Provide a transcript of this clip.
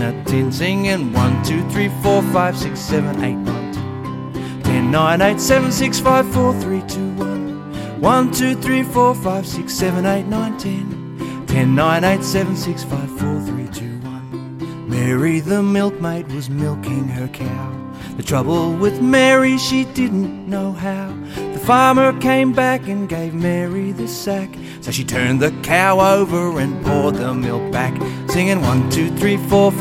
in a tin, singing 1, 2, 3, 4, 5, 6, 7, 8, 9, 10, 9, 8, 7, 6, 5, 4, 3, 2, 1. 1, 2, 3, 4, 5, 6, 7, 8, 9, 10. 10, 9, 8, 7, 6, 5, 4, 3, 2, 1. Mary the milkmaid was milking her cow. The trouble with Mary, she didn't know how. The farmer came back and gave Mary the sack. So she turned the cow over and poured the milk back, singing 1, 2, 3, 4, 5.